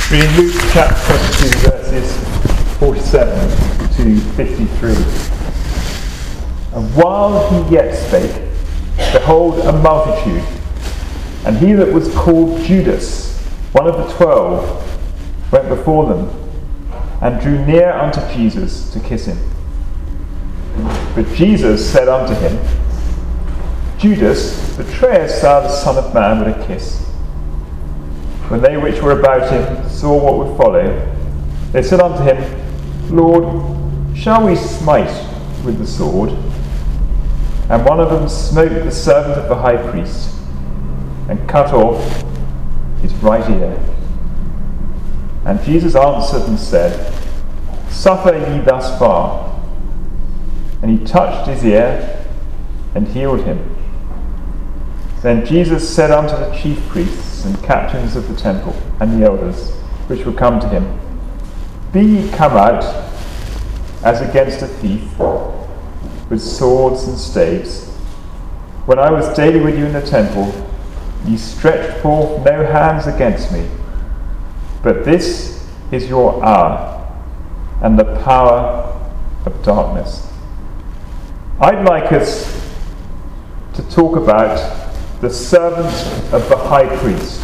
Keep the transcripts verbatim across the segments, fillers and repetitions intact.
Reading Luke chapter twenty-two, verses forty-seven to fifty-three. And while he yet spake, behold, a multitude, and he that was called Judas, one of the twelve, went before them, and drew near unto Jesus to kiss him. But Jesus said unto him, Judas, betrayest thou the Son of Man with a kiss? When they which were about him saw what would follow, they said unto him, Lord, shall we smite with the sword? And one of them smote the servant of the high priest, and cut off his right ear. And Jesus answered and said, Suffer ye thus far. And he touched his ear, and healed him. Then Jesus said unto the chief priests and captains of the temple, and the elders, which were come to him, Be ye come out, as against a thief, with swords and staves? When I was daily with you in the temple, ye stretched forth no hands against me. But this is your hour, and the power of darkness. I'd like us to talk about the servant of the high priest,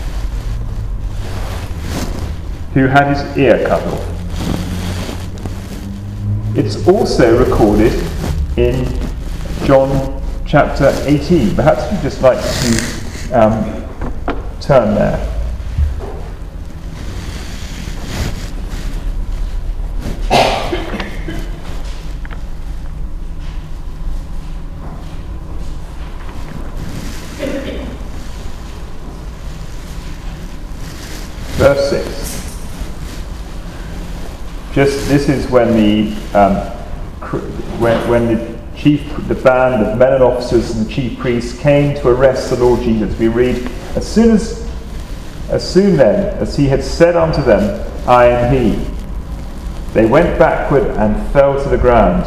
who had his ear cut off. It's also recorded in John chapter eighteen. Perhaps you'd just like to um, turn there. Verse six. Just this is when the um, when, when the chief, the band of men and officers and the chief priests came to arrest the Lord Jesus. We read, as soon as as soon then as he had said unto them, I am he, they went backward and fell to the ground.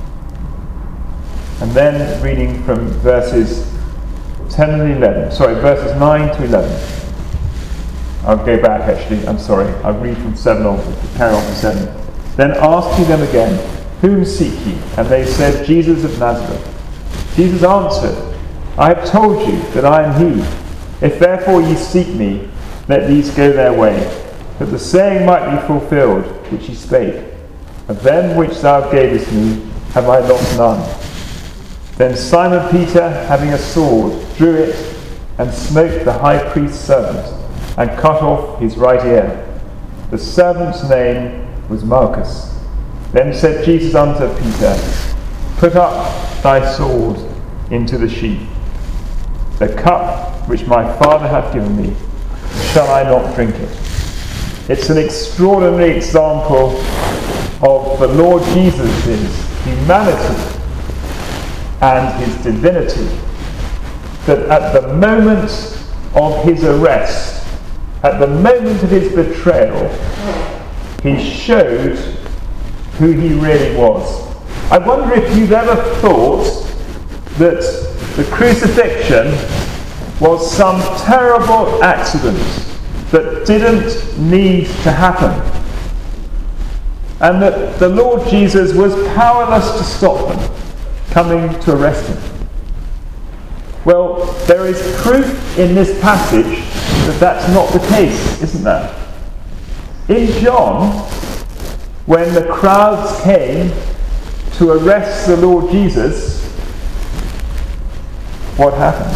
And then reading from verses ten and eleven, sorry, verses nine to eleven. I'll go back actually, I'm sorry. I'll read from seven on, carry on from seven. Then asked he them again, Whom seek ye? And they said, Jesus of Nazareth. Jesus answered, I have told you that I am he. If therefore ye seek me, let these go their way, that the saying might be fulfilled, which he spake, Of them which thou gavest me have I lost none. Then Simon Peter, having a sword, drew it, and smote the high priest's servant, and cut off his right ear. The servant's name was Malchus. Then said Jesus unto Peter, Put up thy sword into the sheath. The cup which my Father hath given me, shall I not drink it? It's an extraordinary example of the Lord Jesus' humanity and his divinity, that at the moment of his arrest, at the moment of his betrayal, he showed who he really was. I wonder if you've ever thought that the crucifixion was some terrible accident that didn't need to happen, and that the Lord Jesus was powerless to stop them coming to arrest him. Well, there is proof in this passage that that's not the case, isn't there? In John, when the crowds came to arrest the Lord Jesus, what happened?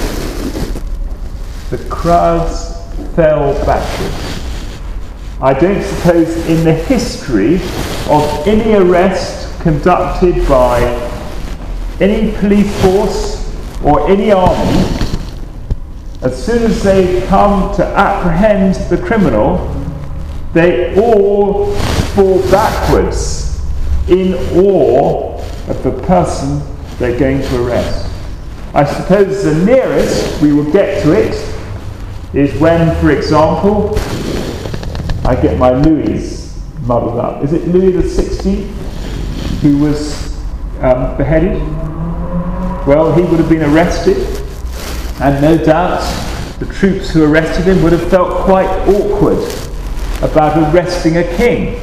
The crowds fell backwards. I don't suppose in the history of any arrest conducted by any police force or any army, as soon as they come to apprehend the criminal, they all fall backwards in awe of the person they're going to arrest. I suppose the nearest we will get to it is when, for example, I get my Louis muddled up. Is it Louis the sixteenth who was um, beheaded? Well, he would have been arrested, and no doubt the troops who arrested him would have felt quite awkward about arresting a king.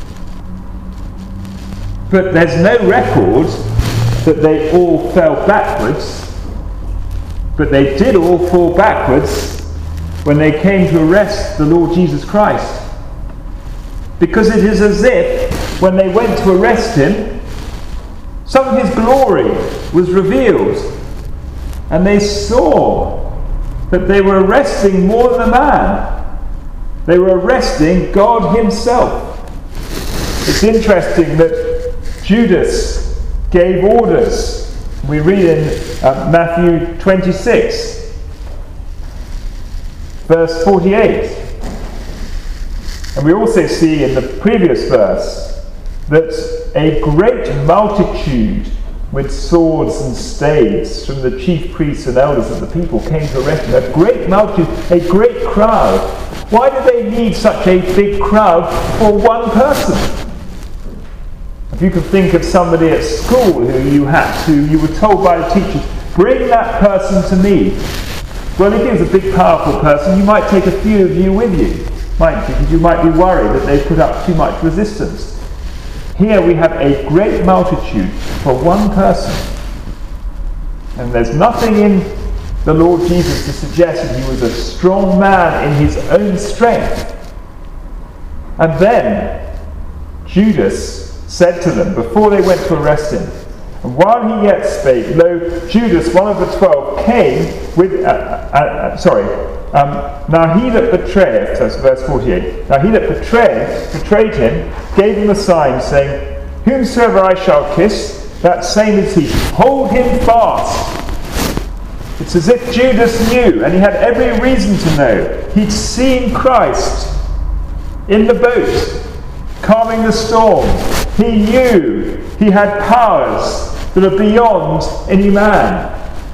But there's no record that they all fell backwards. But they did all fall backwards when they came to arrest the Lord Jesus Christ. Because it is as if, when they went to arrest him, some of his glory was revealed. And they saw that they were arresting more than a man. They were arresting God himself. It's interesting that Judas gave orders. We read in uh, Matthew twenty-six, verse forty-eight. And we also see in the previous verse that a great multitude with swords and staves from the chief priests and elders of the people came to arrest him. A great multitude, a great crowd. Why do they need such a big crowd for one person? If you could think of somebody at school who you had to, you were told by the teachers, bring that person to me. Well, if he was a big, powerful person, you might take a few of you with you, mightn't you? Because you might be worried that they put up too much resistance. Here we have a great multitude for one person. And there's nothing in the Lord Jesus to suggest that he was a strong man in his own strength. And then Judas said to them, before they went to arrest him, and while he yet spake, lo, Judas, one of the twelve, came with, uh, uh, uh, sorry, um, now he that betrayeth, that's verse forty-eight, now he that betrayeth, betrayed him, gave him a sign, saying, whomsoever I shall kiss, that same is he. Hold him fast. It's as if Judas knew, and he had every reason to know. He'd seen Christ in the boat, calming the storm. He knew he had powers that are beyond any man.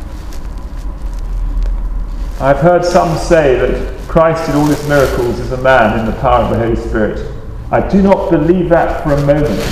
I've heard some say that Christ did all his miracles as a man in the power of the Holy Spirit. I do not believe that for a moment.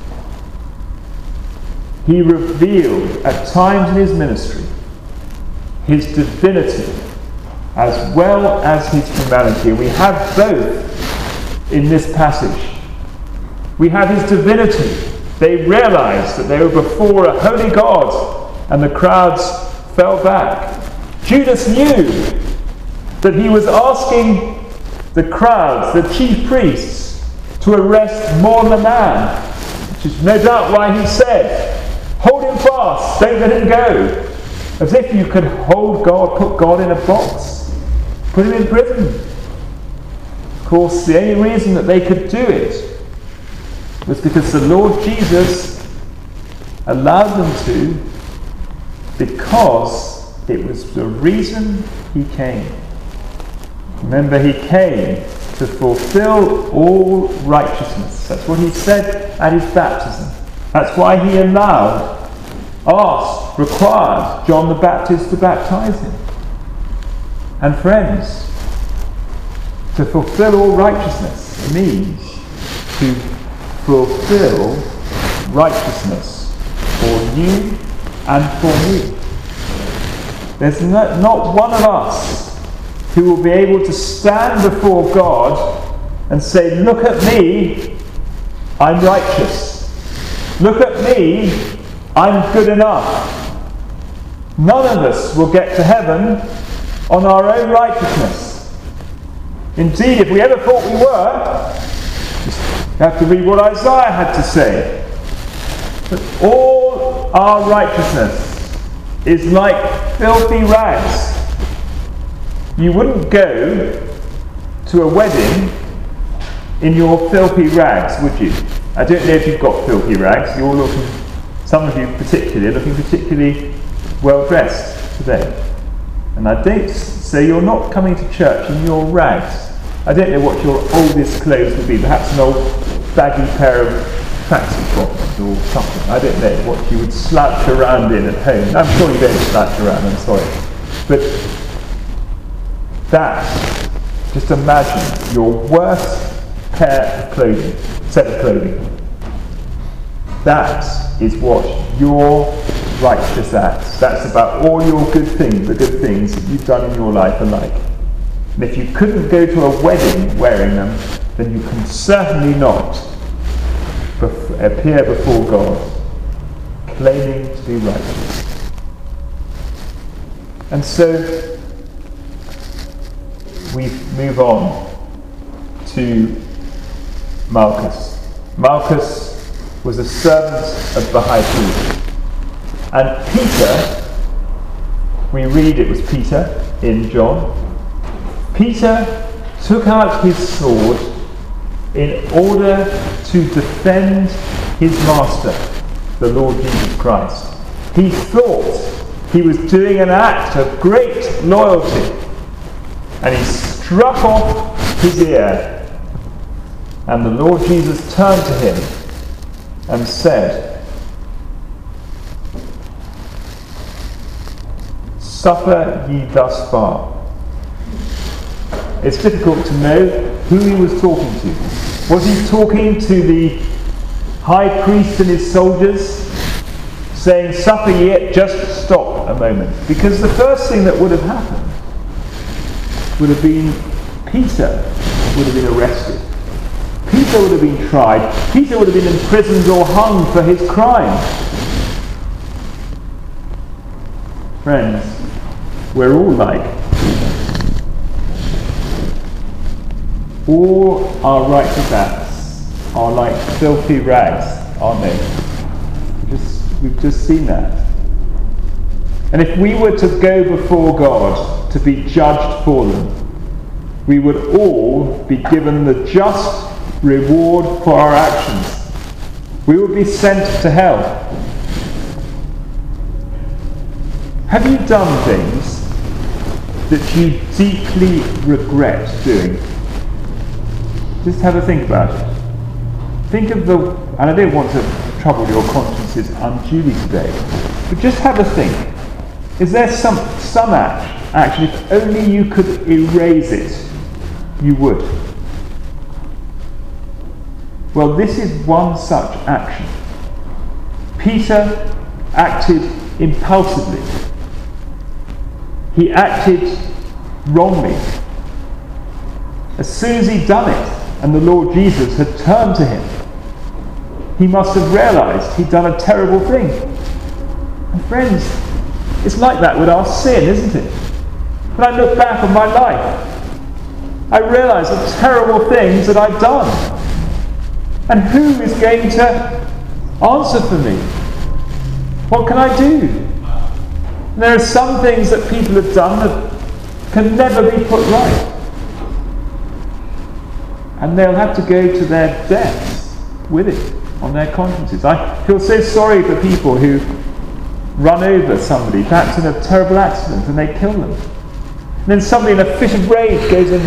He revealed at times in his ministry his divinity as well as his humanity. We have both in this passage. We have his divinity. They realized that they were before a holy God, and the crowds fell back. Judas knew that he was asking the crowds, the chief priests, to arrest more than a man, which is no doubt why he said, hold him fast, don't let him go. As if you could hold God, put God in a box, put him in prison. Of course, the only reason that they could do it was because the Lord Jesus allowed them to, because it was the reason he came. Remember, he came to fulfill all righteousness. That's what he said at his baptism. That's why he allowed, asked, required John the Baptist to baptize him. And friends, to fulfill all righteousness means to fulfill righteousness for you and for me. There's no, not one of us who will be able to stand before God and say, look at me, I'm righteous. Look at me, I'm good enough. None of us will get to heaven on our own righteousness. Indeed, if we ever thought we were, you have to read what Isaiah had to say. That all our righteousness is like filthy rags. You wouldn't go to a wedding in your filthy rags, would you? I don't know if you've got filthy rags. You're looking, some of you particularly, are looking particularly well dressed today. And I don't say you're not coming to church in your rags. I don't know what your oldest clothes would be. Perhaps an old baggy pair of tracksuit bottoms or something. I don't know what you would slouch around in at home. I'm sure you don't slouch around, I'm sorry. But that, just imagine your worst pair of clothing, set of clothing. That is what your righteous acts, that's about all your good things, the good things that you've done in your life are like. And if you couldn't go to a wedding wearing them, then you can certainly not bef- appear before God claiming to be righteous. And so we move on to Malchus. Malchus was a servant of the high priest. And Peter, we read it was Peter in John, Peter took out his sword in order to defend his master, the Lord Jesus Christ. He thought he was doing an act of great loyalty, and he struck off his ear. And the Lord Jesus turned to him and said, "Suffer ye thus far." It's difficult to know who he was talking to. Was he talking to the high priest and his soldiers, saying, "Suffer ye, just stop a moment"? Because the first thing that would have happened would have been Peter would have been arrested. Peter would have been tried. Peter would have been imprisoned or hung for his crime. Friends, we're all like Peter. All our righteous acts are like filthy rags, aren't they? We've just, we've just seen that. And if we were to go before God to be judged for them, we would all be given the just reward for our actions. We would be sent to hell. Have you done things that you deeply regret doing? Just have a think about it. Think of the, and I don't want to trouble your consciences unduly today, but just have a think. Is there some, some act, actually, if only you could erase it, you would? Well, this is one such action. Peter acted impulsively. He acted wrongly. As soon as he'd done it, and the Lord Jesus had turned to him, he must have realised he'd done a terrible thing. And friends, it's like that with our sin, isn't it? When I look back on my life, I realise the terrible things that I've done. And who is going to answer for me? What can I do? And there are some things that people have done that can never be put right. And they'll have to go to their deaths with it on their consciences. I feel so sorry for people who run over somebody, perhaps in a terrible accident, and they kill them. And then somebody in a fit of rage goes and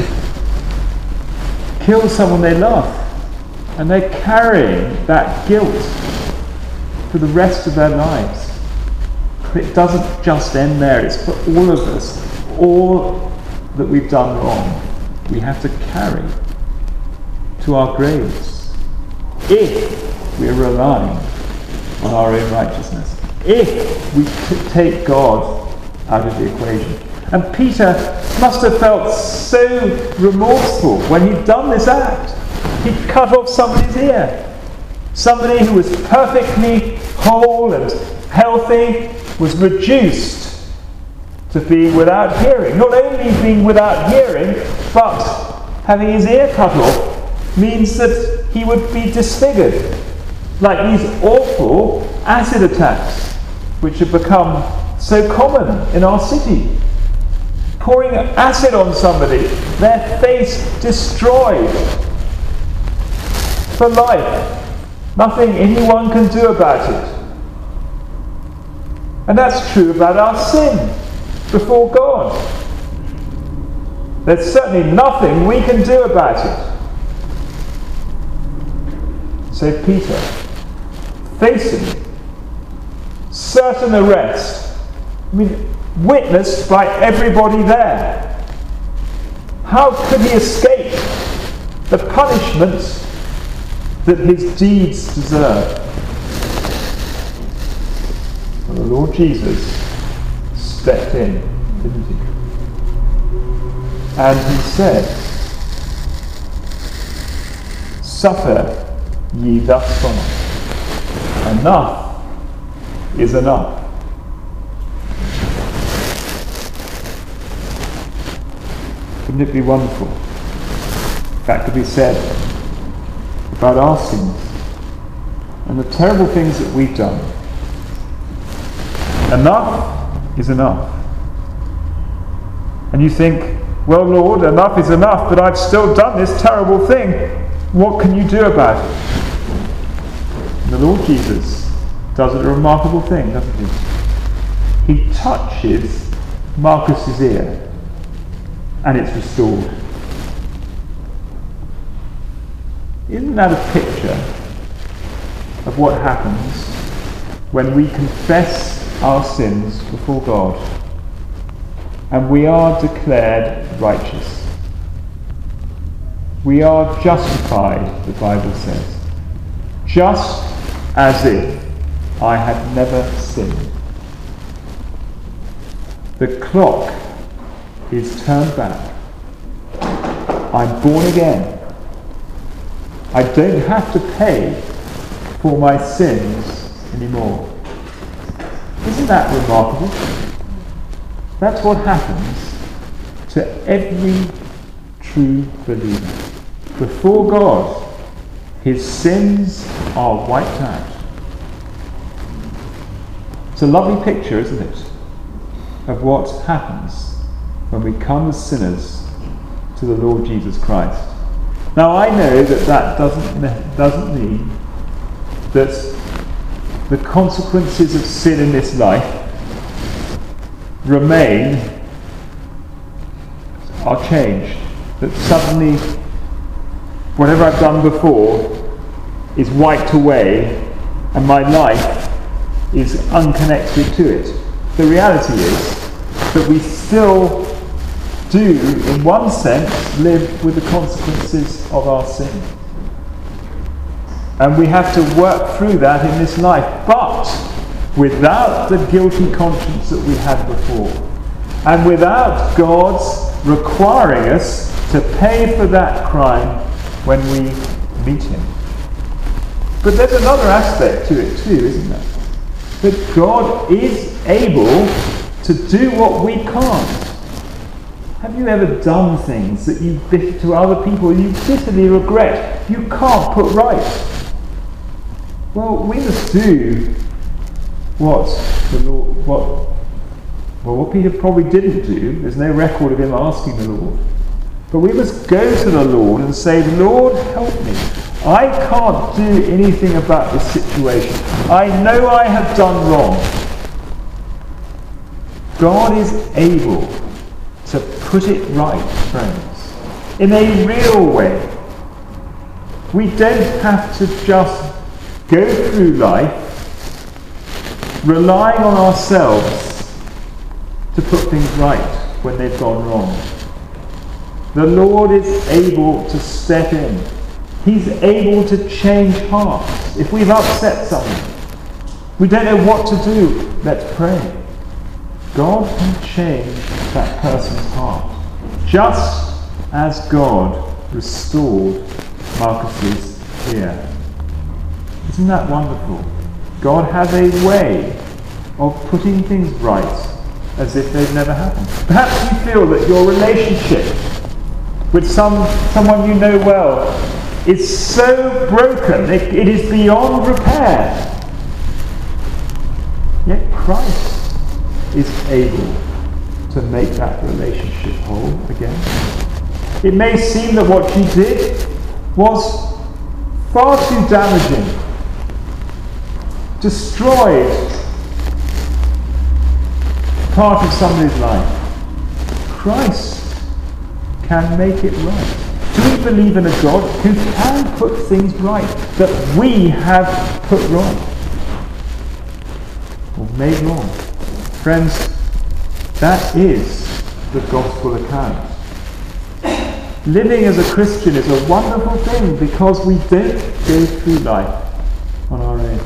kills someone they love. And they're carrying that guilt for the rest of their lives. But it doesn't just end there. It's for all of us. All that we've done wrong, we have to carry to our graves, if we're relying on our own righteousness, if we t- take God out of the equation. And Peter must have felt so remorseful when he'd done this act. He'd cut off somebody's ear. Somebody who was perfectly whole and healthy was reduced to being without hearing. Not only being without hearing, but having his ear cut off means that he would be disfigured, like these awful acid attacks which have become so common in our city. Pouring acid on somebody, their face destroyed for life. Nothing anyone can do about it. And that's true about our sin before God. There's certainly nothing we can do about it. So Peter, facing certain arrest, I mean, witnessed by everybody there, how could he escape the punishment that his deeds deserve? Well, the Lord Jesus stepped in, didn't he? And he said, "Suffer ye thus far. Enough is enough." Wouldn't it be wonderful? That could be said about our sins and the terrible things that we've done. Enough is enough. And you think, well, Lord, enough is enough, but I've still done this terrible thing. What can you do about it? And the Lord Jesus does a remarkable thing, doesn't he? He touches Marcus's ear, and it's restored. Isn't that a picture of what happens when we confess our sins before God and we are declared righteous? We are justified, the Bible says, just as if I had never sinned. The clock is turned back. I'm born again. I don't have to pay for my sins anymore. Isn't that remarkable? That's what happens to every true believer. Before God, his sins are wiped out. It's a lovely picture, isn't it, of what happens when we come as sinners to the Lord Jesus Christ. Now I know that that doesn't, doesn't mean that the consequences of sin in this life remain, are changed. That suddenly whatever I've done before is wiped away and my life is unconnected to it. The reality is that we still do, in one sense, live with the consequences of our sin. And we have to work through that in this life, but without the guilty conscience that we had before, and without God's requiring us to pay for that crime when we meet him. But there's another aspect to it too, isn't there? That God is able to do what we can't. Have you ever done things that you bit to other people you bitterly regret you can't put right? Well, we must do what the Lord, what, well, what Peter probably didn't do. There's no record of him asking the Lord. But we must go to the Lord and say, Lord, help me. I can't do anything about this situation. I know I have done wrong. God is able to put it right, friends, in a real way. We don't have to just go through life relying on ourselves to put things right when they've gone wrong. The Lord is able to step in. He's able to change hearts. If we've upset someone, we don't know what to do, let's pray. God can change that person's heart, just as God restored Marcus's ear. Isn't that wonderful? God has a way of putting things right as if they've never happened. Perhaps you feel that your relationship with some someone you know well is so broken, it, it is beyond repair. Yet Christ is able to make that relationship whole again. It may seem that what you did was far too damaging, destroyed part of somebody's life. Christ can make it right. Do we believe in a God who can put things right that we have put wrong or made wrong? Friends, that is the gospel account. Living as a Christian is a wonderful thing because we don't go through life on our own.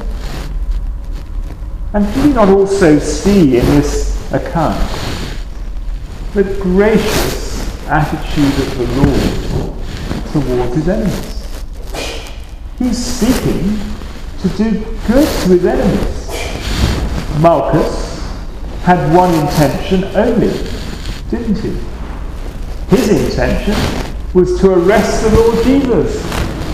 And do we not also see in this account the gracious attitude of the Lord towards his enemies. He's seeking to do good to his enemies. Malchus had one intention only, didn't he? His intention was to arrest the Lord Jesus.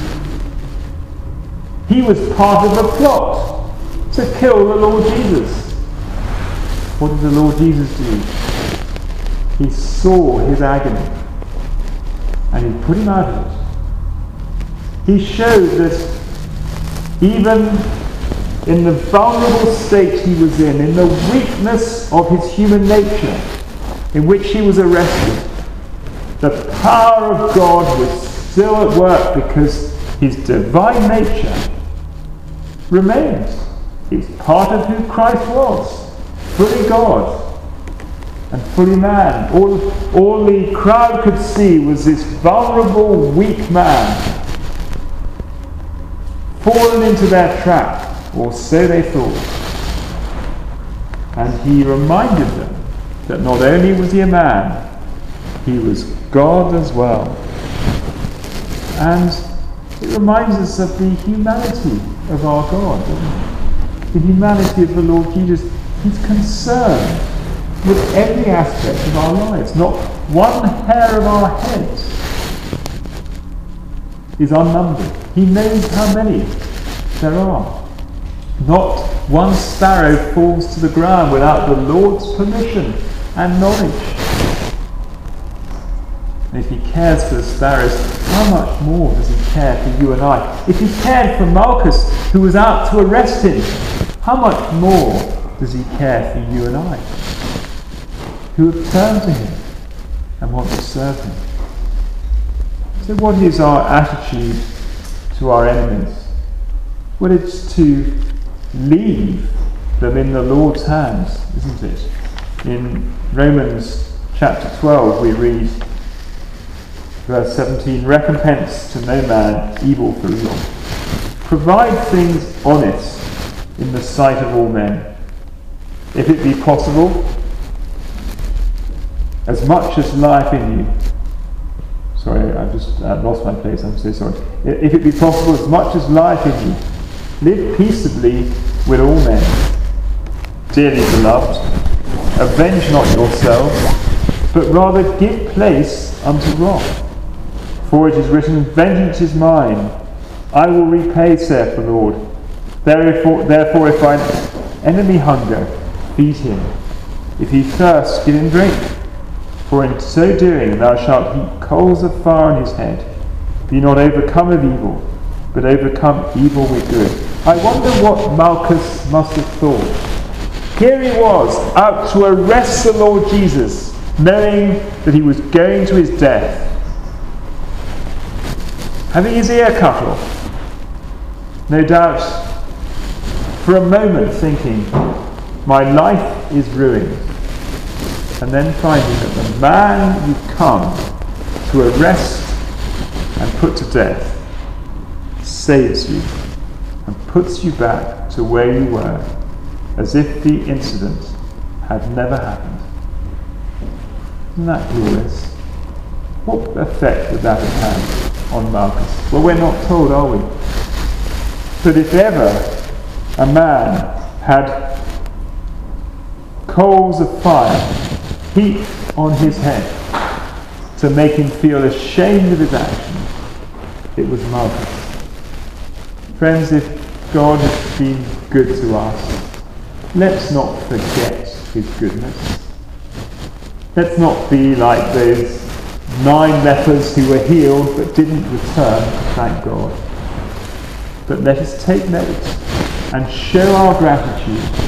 He was part of the plot to kill the Lord Jesus. What did the Lord Jesus do? He saw his agony and he put him out of it. He showed that even in the vulnerable state he was in, in the weakness of his human nature in which he was arrested, the power of God was still at work because his divine nature remained. It's part of who Christ was, fully God and fully man. All, all the crowd could see was this vulnerable, weak man fallen into their trap, or so they thought. And he reminded them that not only was he a man, he was God as well. And it reminds us of the humanity of our God, doesn't it? The humanity of the Lord Jesus. He's concerned with every aspect of our lives. Not one hair of our heads is unnumbered. He knows how many there are. Not one sparrow falls to the ground without the Lord's permission and knowledge. And if he cares for the sparrows, how much more does he care for you and I? If he cared for Malchus, who was out to arrest him, how much more does he care for you and I, who have turned to him and want to serve him? So what is our attitude to our enemies? Well, it's to leave them in the Lord's hands, isn't it? In Romans chapter twelve we read, verse seventeen, recompense to no man evil for evil. Provide things honest in the sight of all men. If it be possible, as much as life in you. Sorry, I've just uh, lost my place, I'm so sorry. If it be possible, as much as life in you, live peaceably with all men. Dearly beloved, avenge not yourselves, but rather give place unto wrath. For it is written, vengeance is mine, I will repay, saith the Lord. Therefore, therefore if thine enemy hunger, feed him. If he thirst, give him drink. For in so doing thou shalt heap coals of fire on his head. Be not overcome of evil, but overcome evil with good. I wonder what Malchus must have thought. Here he was, out to arrest the Lord Jesus, knowing that he was going to his death. Having his ear cut off. No doubt, for a moment thinking, my life is ruined. And then finding that the man you've come to arrest and put to death saves you and puts you back to where you were, as if the incident had never happened. Isn't that glorious? What effect would that have had on Malchus? Well, we're not told, are we? But if ever a man had coals of fire heaped on his head to make him feel ashamed of his actions, it was Malchus. Friends, if God has been good to us, let's not forget his goodness. Let's not be like those nine lepers who were healed but didn't return, thank God. But let us take note and show our gratitude.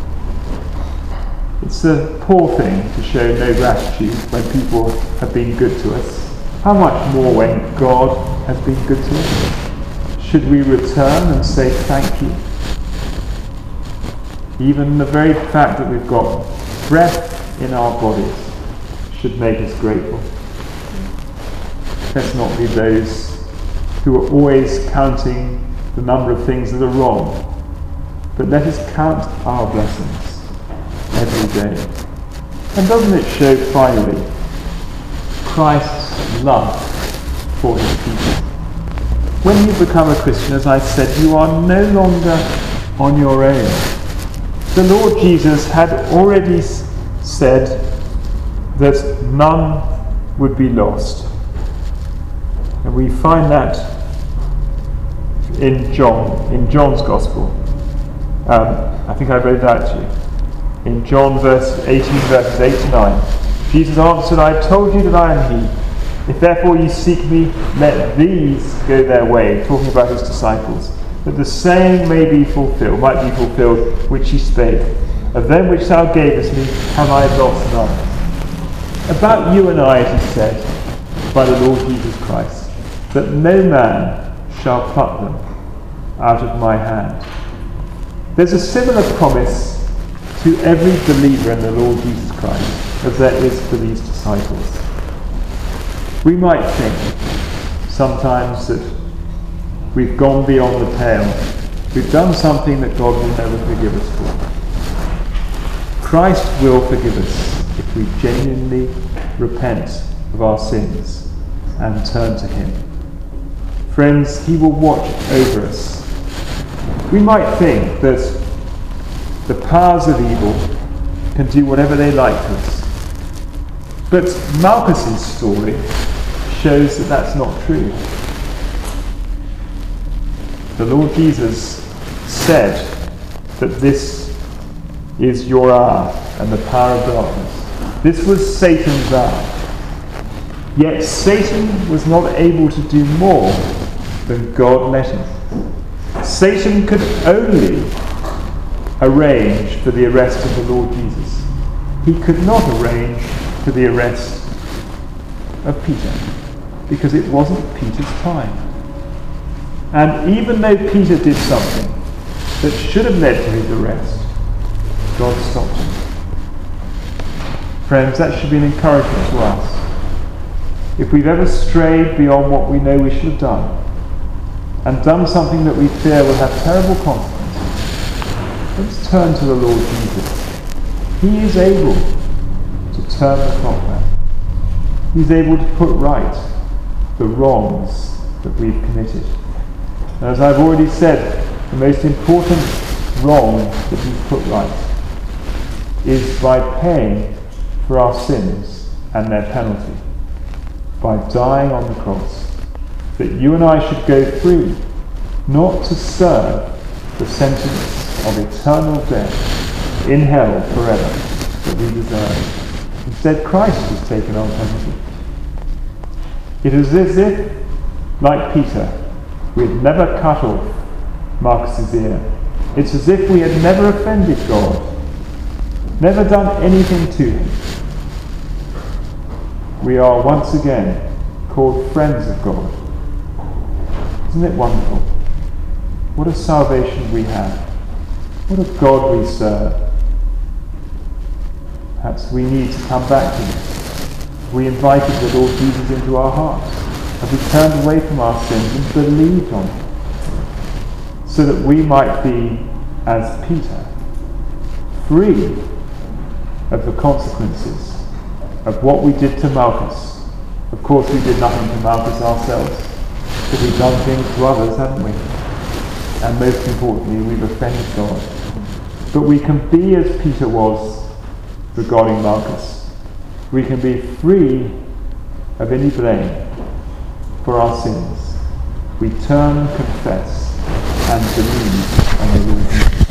It's a poor thing to show no gratitude when people have been good to us. How much more when God has been good to us? Should we return and say thank you? Even the very fact that we've got breath in our bodies should make us grateful. Let's not be those who are always counting the number of things that are wrong, but let us count our blessings every day. And doesn't it show finally Christ's love for his people. When you become a Christian, as I said, you are no longer on your own. The Lord Jesus had already said that none would be lost. And we find that in John, in John's Gospel. Um, I think I read it out to you. In John verse eighteen, verses eight to nine. Jesus answered, I have told you that I am he. If therefore you seek me, let these go their way, talking about his disciples, that the saying may be fulfilled, might be fulfilled, which he spake. Of them which thou gavest me, have I lost none. About you and I, it is said, by the Lord Jesus Christ, that no man shall pluck them out of my hand. There's a similar promise to every believer in the Lord Jesus Christ as there is for these disciples. We might think sometimes that we've gone beyond the pale. We've done something that God will never forgive us for. Christ will forgive us if we genuinely repent of our sins and turn to him. Friends, he will watch over us. We might think that the powers of evil can do whatever they like to us. But Malchus's story shows that that's not true. The Lord Jesus said that this is your hour and the power of darkness. This was Satan's hour. Yet Satan was not able to do more than God let him. Satan could only arrange for the arrest of the Lord Jesus. He could not arrange for the arrest of Peter, because it wasn't Peter's time. And even though Peter did something that should have led to his arrest, God stopped him. Friends, that should be an encouragement to us. If we've ever strayed beyond what we know we should have done, and done something that we fear will have terrible consequences, let's turn to the Lord Jesus. He is able to turn the clock back. He's able to put right the wrongs that we've committed. And as I've already said, the most important wrong that he's put right is by paying for our sins and their penalty, by dying on the cross, that you and I should go through, not to serve the sentence of eternal death in hell forever that we deserve. Instead, Christ has taken our penalty. It is as if, like Peter, we had never cut off Marcus's ear. It's as if we had never offended God, never done anything to him. We are once again called friends of God. Isn't it wonderful? What a salvation we have. What a God we serve. Perhaps we need to come back to this. We invited the Lord Jesus into our hearts, and we turned away from our sins and believed on him, so that we might be, as Peter, free of the consequences of what we did to Malchus. Of course, we did nothing to Malchus ourselves, but we've done things to others, haven't we? And most importantly, we've offended God. But we can be as Peter was regarding Malchus. We can be free of any blame for our sins. We turn, confess, and believe on the Lord Jesus.